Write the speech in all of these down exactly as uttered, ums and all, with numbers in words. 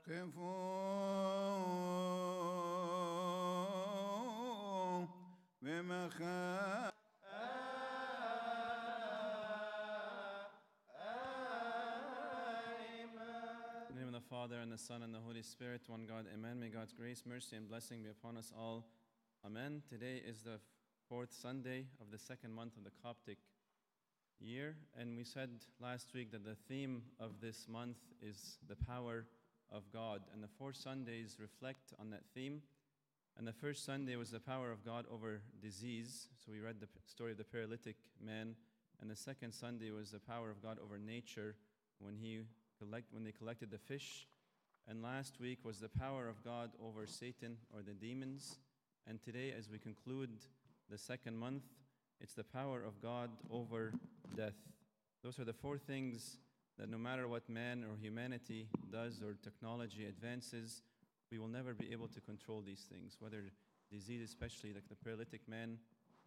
قفوا بمخافة. In the name of the Father, and the Son, and the Holy Spirit, one God, amen. May God's grace, mercy, and blessing be upon us all. Amen. Today is the fourth Sunday of the second month of the Coptic year, and we said last week that the theme of this month is the power of God, and the four Sundays reflect on that theme. And the first Sunday was the power of God over disease, so we read the story of the paralytic man, and the second Sunday was the power of God over nature when he collect when they collected the fish, and last week was the power of God over Satan or the demons, and today, as we conclude the second month, it's the power of God over death. Those are the four things that no matter what man or humanity does or technology advances, we will never be able to control these things. Whether disease, especially like the paralytic man,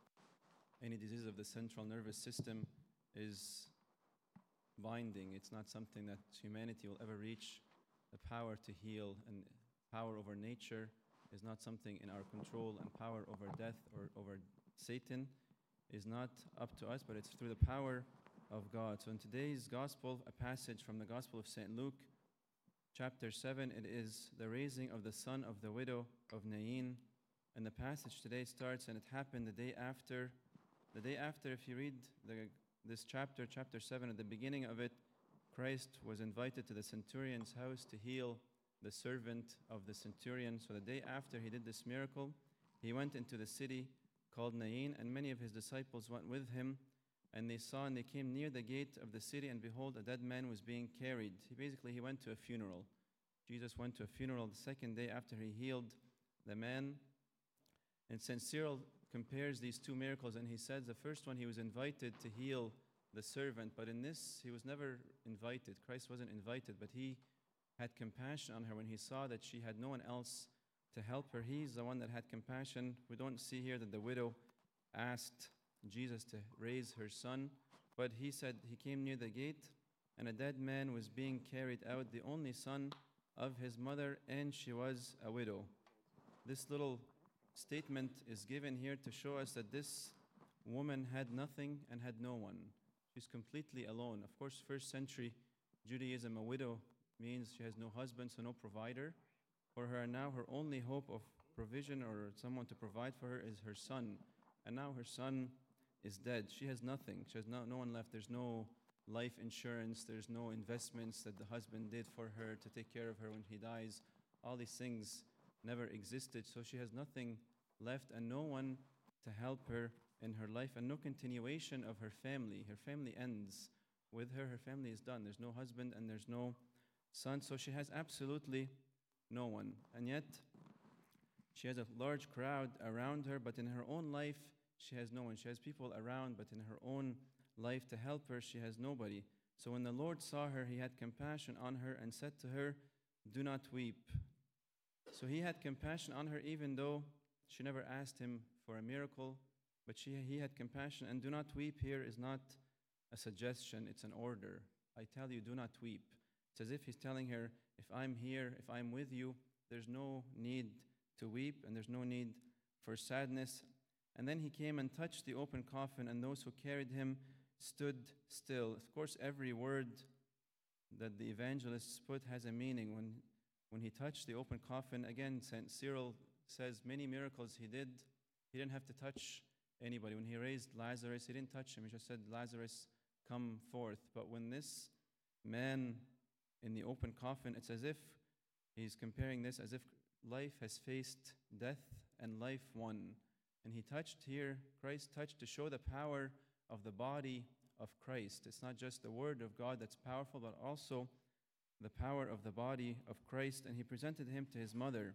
any disease of the central nervous system is binding. It's not something that humanity will ever reach the power to heal, and power over nature is not something in our control, and power over death or over Satan is not up to us, but it's through the power of God. So in today's gospel, a passage from the Gospel of Saint Luke, chapter seven, it is the raising of the son of the widow of Nain. And the passage today starts, and it happened the day after. The day after, if you read the, this chapter, chapter seven, at the beginning of it, Christ was invited to the centurion's house to heal the servant of the centurion. So the day after he did this miracle, he went into the city called Nain, and many of his disciples went with him. And they saw, and they came near the gate of the city, and behold, a dead man was being carried. He basically, he went to a funeral. Jesus went to a funeral the second day after he healed the man. And Saint Cyril compares these two miracles, and he says the first one, he was invited to heal the servant, but in this, he was never invited. Christ wasn't invited, but he had compassion on her when he saw that she had no one else to help her. He's the one that had compassion. We don't see here that the widow asked Jesus to raise her son, but he said he came near the gate, and a dead man was being carried out, the only son of his mother, and she was a widow. This little statement is given here to show us that this woman had nothing and had no one. She's completely alone. Of course, first century Judaism, a widow means she has no husband, so no provider for her. Now her only hope of provision or someone to provide for her is her son. And now her son is dead. She has nothing. She has no, no one left. There's no life insurance. There's no investments that the husband did for her to take care of her when he dies. All these things never existed. So she has nothing left and no one to help her in her life, and no continuation of her family. Her family ends with her. Her family is done. There's no husband and there's no son. So she has absolutely no one. And yet she has a large crowd around her, but in her own life, she has no one. She has people around, but in her own life to help her, she has nobody. So when the Lord saw her, he had compassion on her and said to her, "Do not weep." So he had compassion on her even though she never asked him for a miracle, but she, he had compassion. And "do not weep" here is not a suggestion, it's an order. I tell you, do not weep. It's as if he's telling her, if I'm here, if I'm with you, there's no need to weep and there's no need for sadness. And then he came and touched the open coffin, and those who carried him stood still. Of course, every word that the evangelists put has a meaning. When, when he touched the open coffin, again, Saint Cyril says many miracles he did. He didn't have to touch anybody. When he raised Lazarus, he didn't touch him. He just said, "Lazarus, come forth." But when this man in the open coffin, it's as if he's comparing this as if life has faced death and life won. And he touched here, Christ touched to show the power of the body of Christ. It's not just the word of God that's powerful, but also the power of the body of Christ. And he presented him to his mother.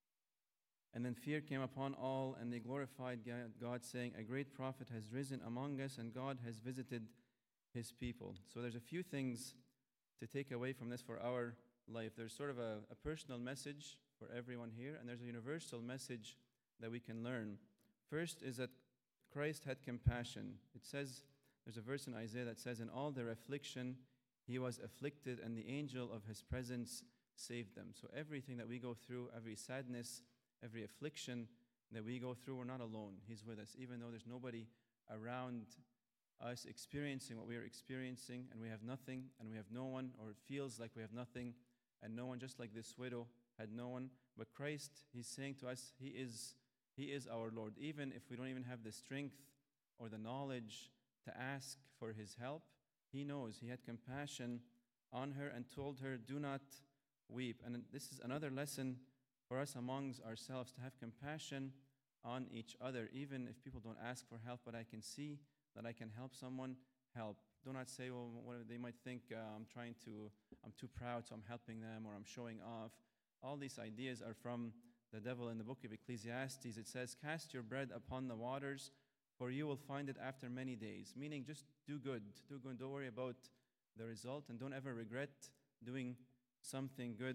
And then fear came upon all, and they glorified God, saying, "A great prophet has risen among us, and God has visited his people." So there's a few things to take away from this for our life. There's sort of a, a personal message for everyone here, and there's a universal message that we can learn. First is that Christ had compassion. It says, there's a verse in Isaiah that says, "In all their affliction he was afflicted, and the angel of his presence saved them. So everything that we go through, every sadness, every affliction that we go through, we're not alone. He's with us, even though there's nobody around us experiencing what we are experiencing, and we have nothing, and we have no one, or it feels like we have nothing and no one, just like this widow had no one. But Christ, He's saying to us, He is, He is our Lord. Even if we don't even have the strength or the knowledge to ask for His help, He knows. He had compassion on her and told her, do not weep. And this is another lesson for us amongst ourselves, to have compassion on each other, even if people don't ask for help, but I can see that I can help someone, help. Do not say, well, what they might think, uh, I'm trying to, I'm too proud, so I'm helping them, or I'm showing off. All these ideas are from the devil. In the book of Ecclesiastes, it says, cast your bread upon the waters, for you will find it after many days. Meaning, just do good. Do good. Don't worry about the result, and don't ever regret doing something good.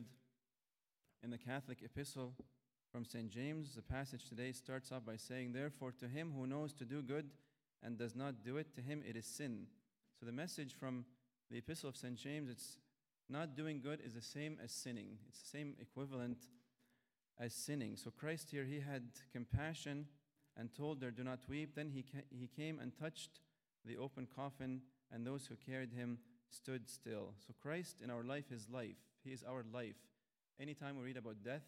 In the Catholic epistle from Saint James, the passage today starts off by saying, therefore, to him who knows to do good and does not do it, to him it is sin. So the message from the epistle of Saint James, it's not doing good is the same as sinning. It's the same equivalent as sinning. So Christ here, He had compassion and told her, do not weep. Then he, ca- he came and touched the open coffin, and those who carried Him stood still. So Christ in our life is life. He is our life. Anytime we read about death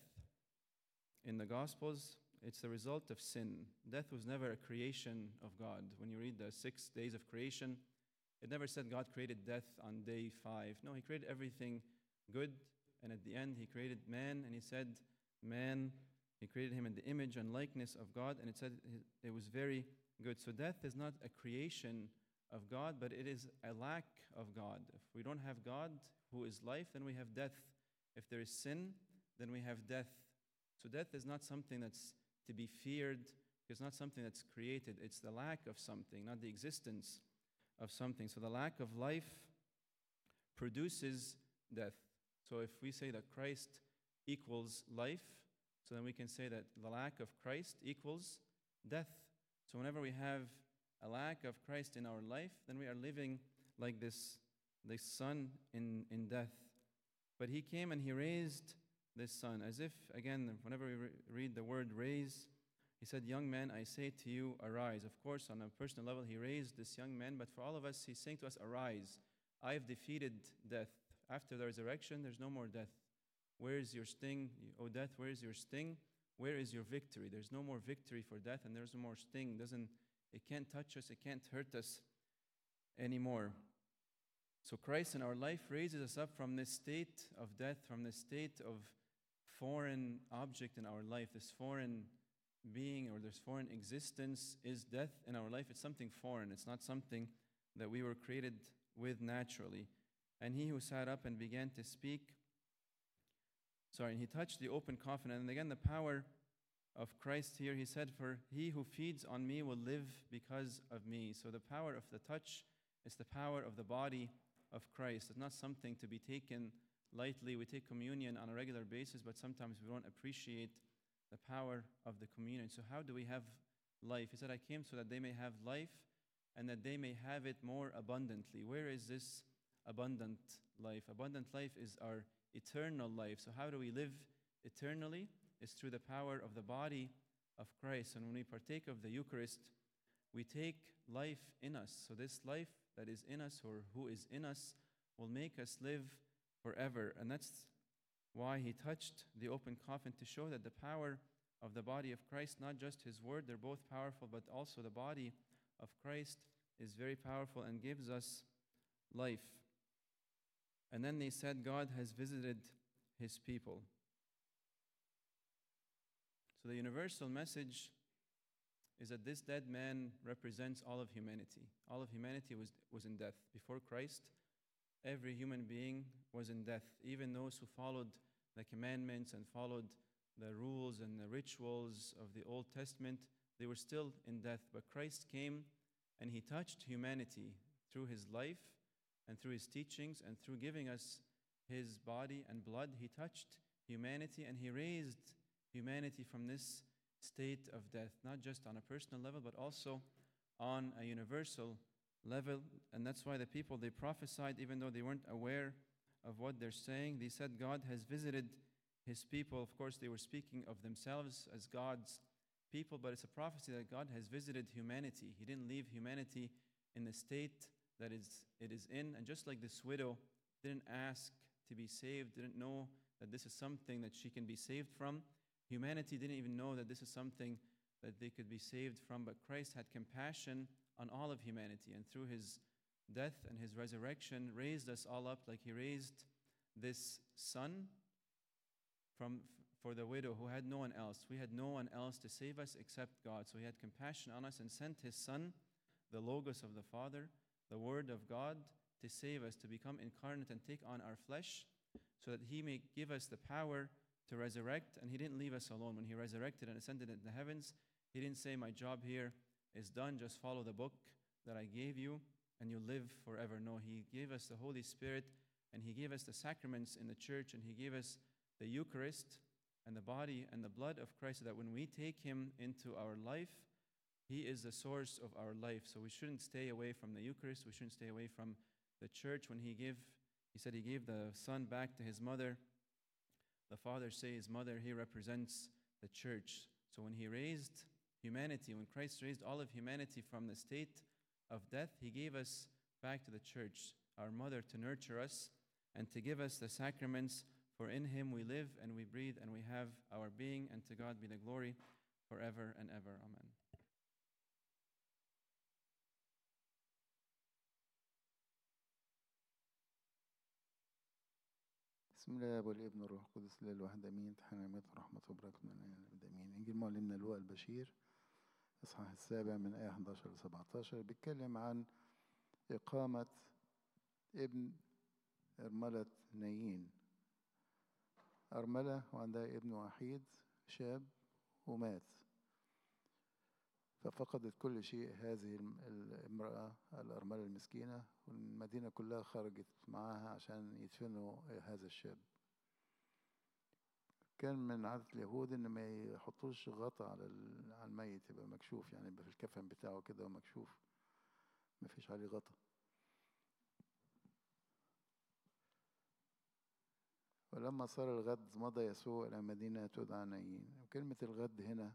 in the Gospels, it's the result of sin. Death was never a creation of God. When you read the six days of creation, it never said God created death on day five. No, He created everything good, and at the end He created man, and He said, man, He created him in the image and likeness of God, and it said it was very good. So death is not a creation of God, but it is a lack of God. If we don't have God, who is life, then we have death. If there is sin, then we have death. So death is not something that's to be feared. It's not something that's created. It's the lack of something, not the existence of something. So the lack of life produces death. So if we say that Christ equals life, so then we can say that the lack of Christ equals death. So whenever we have a lack of Christ in our life, then we are living like this, this son in, in death. But He came and He raised this son, as if, again, whenever we re- read the word raise, He said, young man, I say to you, arise. Of course, on a personal level, He raised this young man, but for all of us, He's saying to us, arise. I have defeated death. After the resurrection, there's no more death. Where is your sting? O death, where is your sting? Where is your victory? There's no more victory for death, and there's no more sting. Doesn't, it can't touch us, it can't hurt us anymore. So Christ in our life raises us up from this state of death, from this state of foreign object in our life, this foreign being or this foreign existence is death in our life. It's something foreign. It's not something that we were created with naturally. And He who sat up and began to speak, sorry, and He touched the open coffin. And again, the power of Christ here, He said, for he who feeds on me will live because of me. So the power of the touch is the power of the body of Christ. It's not something to be taken lightly. We take communion on a regular basis, but sometimes we don't appreciate the power of the communion. So how do we have life? He said, I came so that they may have life and that they may have it more abundantly. Where is this abundant life? Abundant life is our eternal life. So how do we live eternally? It's through the power of the body of Christ. And when we partake of the Eucharist, we take life in us. So this life that is in us, or who is in us, will make us live forever. And that's why He touched the open coffin, to show that the power of the body of Christ, not just His word, they're both powerful, but also the body of Christ is very powerful and gives us life. And then they said, God has visited His people. So the universal message is that this dead man represents all of humanity. All of humanity was, was in death. Before Christ, every human being was in death. Even those who followed the commandments and followed the rules and the rituals of the Old Testament, they were still in death. But Christ came and He touched humanity through His life and through His teachings and through giving us His body and blood. He touched humanity and He raised humanity from this state of death, not just on a personal level, but also on a universal level. And that's why the people, they prophesied, even though they weren't aware of what they're saying. They said God has visited his people. Of course, they were speaking of themselves as God's people, but it's a prophecy that God has visited humanity. He didn't leave humanity in the state that is it is in. And just like this widow didn't ask to be saved, didn't know that this is something that she can be saved from, humanity didn't even know that this is something that they could be saved from. But Christ had compassion on all of humanity, and through his death and his resurrection raised us all up, like he raised this son from for the widow who had no one else. We had no one else to save us except God. So he had compassion on us and sent his son, the Logos of the Father, the Word of God, to save us, to become incarnate and take on our flesh, so that he may give us the power to resurrect. And he didn't leave us alone. When he resurrected and ascended into the heavens, he didn't say, my job here is done, just follow the book that I gave you and you live forever. No, he gave us the Holy Spirit, and he gave us the sacraments in the church, and he gave us the Eucharist and the body and the blood of Christ, so that when we take him into our life, he is the source of our life. So we shouldn't stay away from the Eucharist. We shouldn't stay away from the church. When he gave, he said he gave the son back to his mother. The father say his mother, he represents the church. So when he raised humanity, when Christ raised all of humanity from the state of death, he gave us back to the church, our mother, to nurture us and to give us the sacraments. For in him we live and we breathe and we have our being, and to God be the glory forever and ever. Amen. بسم الله والابن والروح القدس الله الواحد امين. تحنمات ورحمه وبركاته من الابد امين. انجيل معلمنا لوقا البشير اصحاح السابع من ايه احد عشر ل سبعة عشر بيتكلم عن اقامه ابن ارمله نايين. ارمله وعندها ابن وحيد شاب ومات، ففقدت كل شيء هذه الامرأة الأرملة المسكينة، والمدينة كلها خرجت معاها عشان يدفنوا هذا الشاب. كان من عادة اليهود إن ما يحطوش غطا على على الميت، يبقى مكشوف، يعني يبقى في الكفن بتاعه كده ومكشوف، ما فيش عليه غطا. ولما صار الغد مضى يسوع إلى مدينة تدعى نايين. وكلمة الغد هنا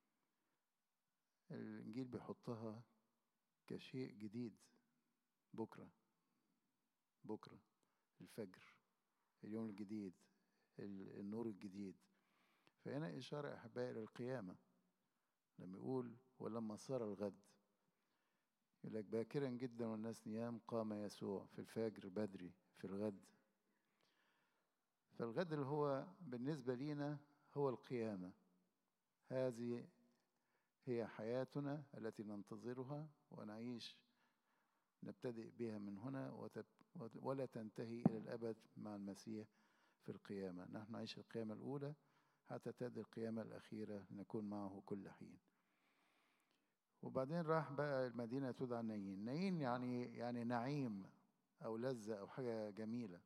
الإنجيل بيحطها كشيء جديد، بكرة بكرة الفجر، اليوم الجديد، النور الجديد. فهنا إشارة أحبائي للقيامة، لما يقول ولما صار الغد، يقول لك باكرا جدا والناس نيام قام يسوع في الفجر بدري في الغد. فالغد اللي هو بالنسبة لينا هو القيامة. هذه هي حياتنا التي ننتظرها ونعيش، نبتدئ بها من هنا ولا تنتهي إلى الأبد مع المسيح في القيامة. نحن نعيش القيامة الأولى حتى تأتي القيامة الأخيرة نكون معه كل حين. وبعدين راح بقى المدينة تدعى نايين. نايين يعني يعني نعيم أو لذة أو حاجة جميلة.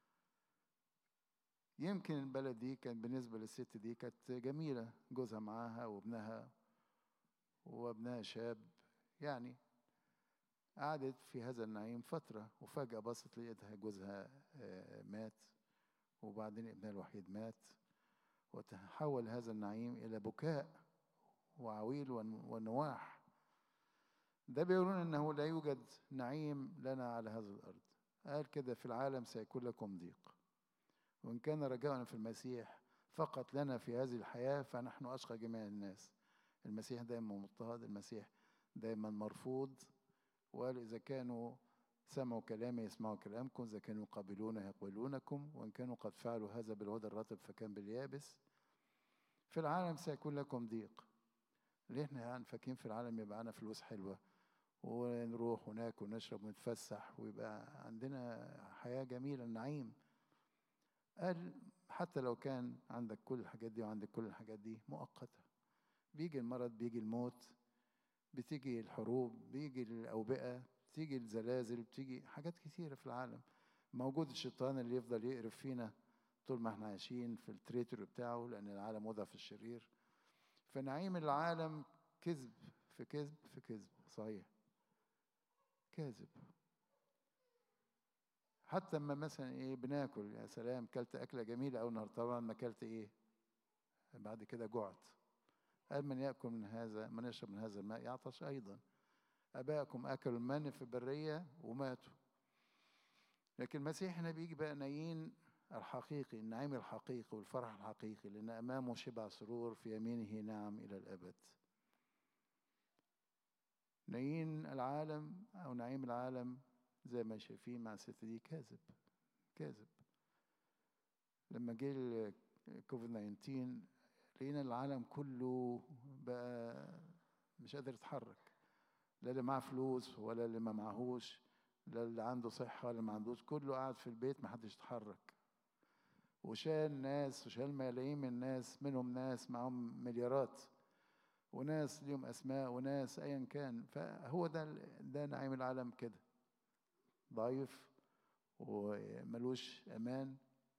يمكن البلد دي كان بالنسبة للست دي كانت جميلة، جوزها معاها وابنها وابنها شاب، يعني قعدت في هذا النعيم فترة، وفجأة بصت لقيتها جوزها مات، وبعدين ابنها الوحيد مات، وتحول هذا النعيم إلى بكاء وعويل ونواح. ده بيقولون أنه لا يوجد نعيم لنا على هذه الأرض. قال كده في العالم سيكون لكم ضيق، وإن كان رجاؤنا في المسيح فقط لنا في هذه الحياة فنحن أشقى جميع الناس. المسيح دائما مضطهد، المسيح دائما مرفوض. وقال إذا كانوا سمعوا كلامي يسمعوا كلامكم، إذا كانوا يقابلون يقبلونكم، وإن كانوا قد فعلوا هذا بالعود الرطب فكان باليابس. في العالم سيكون لكم ضيق. ليه احنا يعني فاكرين في العالم يبقى عندنا فلوس حلوة ونروح وناكل ونشرب ونتفسح ويبقى عندنا حياة جميلة نعيم؟ قال حتى لو كان عندك كل الحاجات دي وعندك كل الحاجات دي مؤقتة. بيجي المرض، بيجي الموت، بتيجي الحروب، بيجي الأوبئة، بتيجي الزلازل، بتيجي حاجات كتيرة في العالم. موجود الشيطان اللي يفضل يقرف فينا طول ما احنا عايشين في التريتور بتاعه، لأن العالم وضع في الشرير. فنعيم العالم كذب في كذب في كذب، صحيح كاذب. حتى لما مثلا ايه بناكل، يا سلام كلت اكله جميله او النهارده، طبعا ما كلت ايه بعد كده جعت. قال من ياكل من هذا، من يشرب من هذا الماء يعطش ايضا. ابائكم اكلوا المن في البريه وماتوا. لكن مسيحنا بيجي بقى نايين الحقيقي، النعيم الحقيقي والفرح الحقيقي، لان امامه شبع سرور، في يمينه نعم الى الابد. نايين العالم او نعيم العالم زي ما شايفين مع الست دي كاذب كاذب. لما جه كوفيد تسعة عشر لقينا العالم كله بقى مش قادر يتحرك، لا اللي معاه فلوس ولا اللي ما معهوش، لا اللي عنده صحة ولا ما عندوش، كله قاعد في البيت ما حدش يتحرك. وشال ناس وشال ملايين من الناس، منهم ناس معهم مليارات وناس ليهم أسماء وناس أيا كان. فهو ده ده نعيم العالم كده، ضعيف وملوش أمان،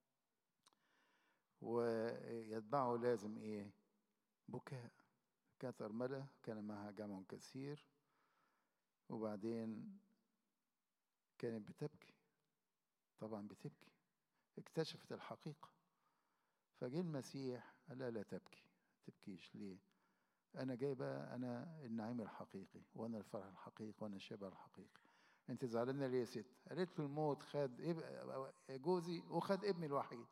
ويتبعه لازم إيه؟ بكاء. كانت أرملة كان معها جمع كثير، وبعدين كانت بتبكي، طبعا بتبكي، اكتشفت الحقيقة. فجه المسيح قال لا لا تبكي، تبكيش ليه؟ أنا جاي بقى، أنا النعيم الحقيقي، وأنا الفرح الحقيقي، وأنا الشبع الحقيقي. أنت زعلانة ليه يا ست؟ قالت له الموت خد جوزي وخد ابني الوحيد.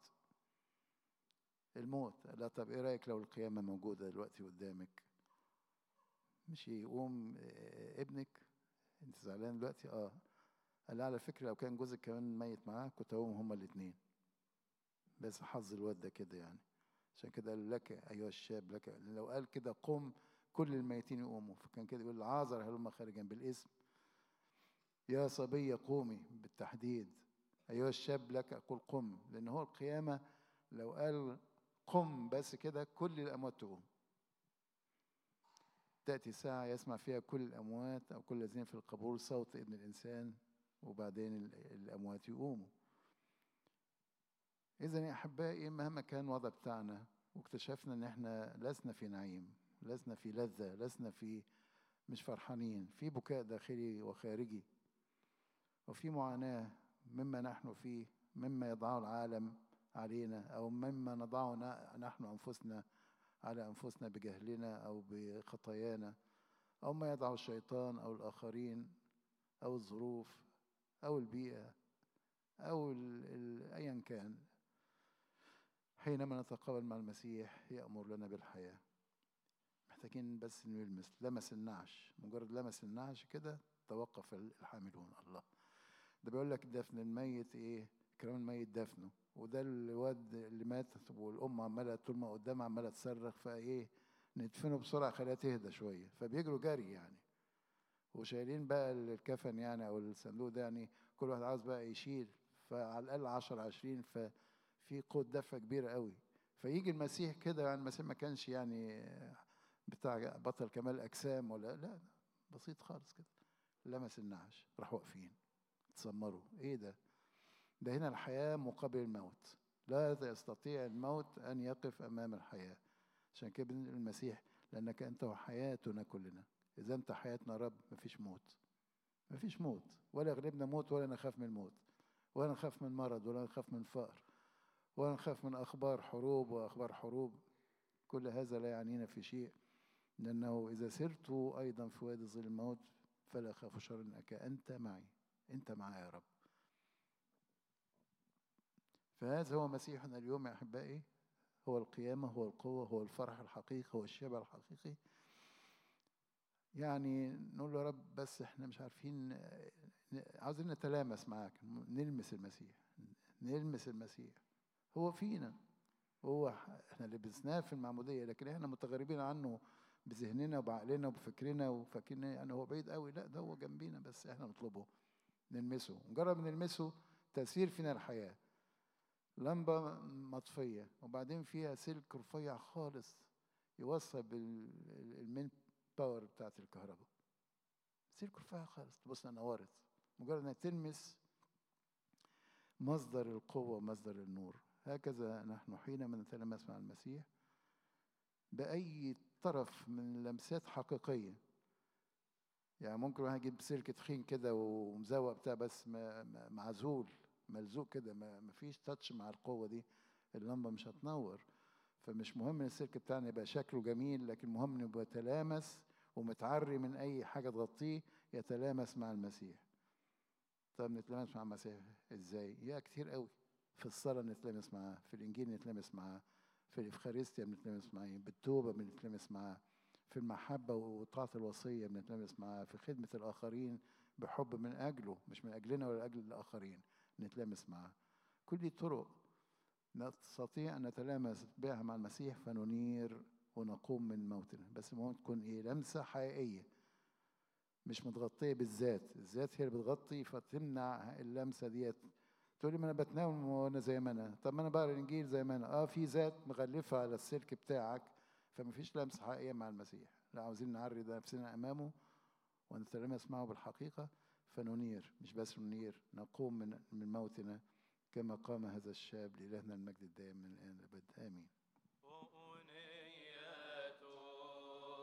الموت. لا طب إيه رأيك لو القيامة موجودة دلوقتي قدامك؟ مش يقوم ابنك؟ أنت زعلانة دلوقتي؟ آه. قال لها على فكرة لو كان جوزك كمان ميت معاه كنت هقوم هما الاتنين، بس حظ الواد ده كده يعني. عشان كده قال لك أيها الشاب لك، لو قال كده قم كل الميتين يقوموا. فكان كده يقول عازر هلم خارجا بالاسم، يا صبية قومي بالتحديد، أيها الشاب لك أقول قم. لأن هو القيامة لو قال قم بس كده كل الأموات تقوم. تأتي ساعة يسمع فيها كل الأموات أو كل الذين في القبور صوت ابن الإنسان، وبعدين الأموات يقوموا. إذن يا أحبائي مهما كان الوضع بتاعنا، واكتشفنا إن إحنا لسنا في نعيم، لسنا في لذة، لسنا في مش فرحانين، في بكاء داخلي وخارجي، وفي معاناة مما نحن فيه، مما يضعه العالم علينا، أو مما نضعه نحن أنفسنا على أنفسنا بجهلنا أو بخطايانا، أو ما يضعه الشيطان أو الآخرين أو الظروف أو البيئة أو أيا كان. حينما نتقابل مع المسيح يأمر لنا بالحياة. محتاجين بس نلمس، لمس النعش، مجرد لمس النعش كده توقف الحاملون. الله ده بيقول لك دفن الميت ايه؟ كرام الميت دفنه. وده الواد اللي مات والام عماله طول ما قدامها عماله تصرخ، فايه ندفنه بسرعه خليها تهدى شويه، فبيجروا جري يعني، وشايلين بقى الكفن يعني او الصندوق ده يعني، كل واحد عاوز بقى يشيل، فعلى الاقل عشرة عشرين، ففي قوه دفه كبيره قوي. فيجي المسيح كده، يعني المسيح ما كانش يعني بتاع بطل كمال اجسام ولا لا، بسيط خالص كده، لمس النعش راح واقفين تسمروا. ايه ده؟ ده هنا الحياة مقابل الموت، لا يستطيع الموت أن يقف أمام الحياة. عشان كده المسيح لأنك أنت وحياتنا كلنا. إذا أنت حياتنا رب مفيش موت، مفيش موت، ولا يغلبنا موت، ولا نخاف من الموت، ولا نخاف من مرض، ولا نخاف من فقر، ولا نخاف من أخبار حروب وأخبار حروب. كل هذا لا يعنينا في شيء، لأنه إذا سرت أيضا في وادي ظل الموت فلا أخاف شر، إنك أنت معي، أنت معي يا رب. فهذا هو مسيحنا اليوم يا أحبائي، هو القيامة، هو القوة، هو الفرح الحقيقي، هو الشبع الحقيقي. يعني نقول له يا رب بس احنا مش عارفين، عاوزين نتلامس معاك، نلمس المسيح، نلمس المسيح. هو فينا، هو احنا اللي بنسناه في المعمودية، لكن احنا متغربين عنه بذهننا وبعقلنا وبفكرنا وفاكرين يعني هو بعيد قوي. لا، ده هو جنبينا، بس احنا نطلبه نلمسه. مجرد نلمسه تأثير فينا الحياة. لمبة مطفية وبعدين فيها سلك رفيع خالص يوصل بالمين باور بتاعت الكهرباء، سلك رفيع خالص تبص نورت. مجرد انك تلمس مصدر القوة ومصدر النور. هكذا نحن حينما نتلمس مع المسيح بأي طرف من لمسات حقيقية. يعني ممكن واحد يجيب سلك تخين كده ومزوق بتاع بس معزول ملزوق كده، ما مفيش تاتش مع القوة دي اللمبة مش هتنور. فمش مهم السلك بتاعنا يبقى شكله جميل، لكن مهم انه يبقى يتلامس ومتعري من اي حاجة تغطيه، يتلامس مع المسيح. طب نتلامس مع المسيح ازاي؟ يا كتير قوي. في الصلاة نتلامس معاه، في الانجيل نتلامس معاه، في الافخارستيا بنتلامس معاه، بالتوبة بنتلامس معاه، في المحبة وطاعة الوصية بنتلامس معاه، في خدمة الآخرين بحب من أجله، مش من أجلنا ولا أجل الآخرين، نتلامس معاه. كل دي طرق نستطيع أن نتلامس بها مع المسيح فننير ونقوم من موتنا. بس المهم تكون إيه؟ لمسة حقيقية، مش متغطية بالذات. الذات هي اللي بتغطي فتمنع اللمسة ديت. تقول لي ما أنا بتناول وأنا زي ما أنا، طب ما أنا بقرا الإنجيل زي ما أنا، أه في ذات مغلفة على السلك بتاعك، فما فيش لمسة حقيقية مع المسيح. لا، عاوزين نعري نفسنا أمامه ونتلامس معه بالحقيقة فننير، مش بس ننير، نقوم من من موتنا كما قام هذا الشاب. لإلهنا المجد الدائم من الآن للأبد، آمين.